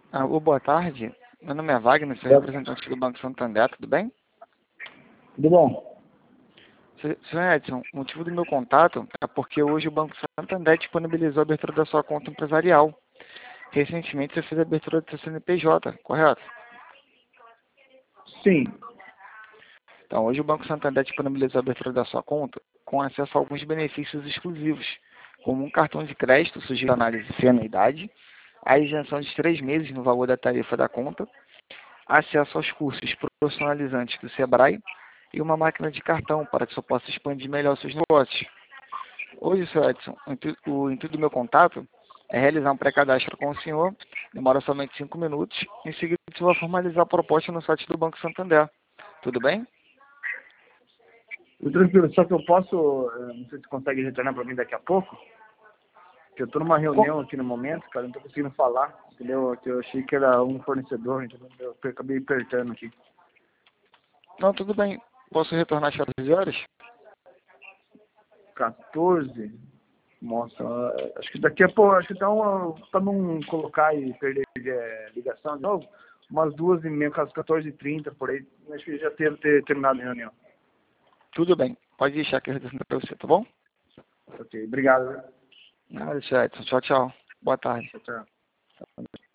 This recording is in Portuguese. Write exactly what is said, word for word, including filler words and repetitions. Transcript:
Ah, ô, boa tarde. Meu nome é Wagner, sou É, representante do Banco Santander, tudo bem? tudo bom? Se- Senhor Edson, o motivo do meu contato é porque hoje o Banco Santander disponibilizou a abertura da sua conta empresarial. Recentemente você fez a abertura do seu C N P J, correto? Sim. Então, hoje o Banco Santander disponibilizou a abertura da sua conta com acesso a alguns benefícios exclusivos, como um cartão de crédito sujeito à análise sem anuidade, a isenção de três meses no valor da tarifa da conta, acesso aos cursos profissionalizantes do Sebrae e uma máquina de cartão para que você possa expandir melhor seus negócios. Hoje, senhor Edson, o intu- o intuito do meu contato é realizar um pré-cadastro com o senhor, demora somente cinco minutos, em seguida você vai formalizar a proposta no site do Banco Santander. Tudo bem? Tudo tranquilo, só que eu posso, eh, não sei se você consegue retornar para mim daqui a pouco, que eu estou numa Com- reunião aqui no momento, cara, não estou conseguindo falar, entendeu? Que eu achei que era um fornecedor, entendeu? Eu acabei apertando aqui. Não, tudo bem. Posso retornar às quatorze horas? quatorze? Nossa, eh, acho que daqui a pouco, acho que então, para não colocar e perder eh, ligação de novo, umas duas e meia, às quatorze e trinta, por aí, acho que já ter, ter terminado a reunião. Tudo bem. Pode deixar que eu retorno para você, tá bom? Ok, obrigado. Viu? Nada, senhor Edson. Tchau, tchau. Boa tarde. Tchau, tchau.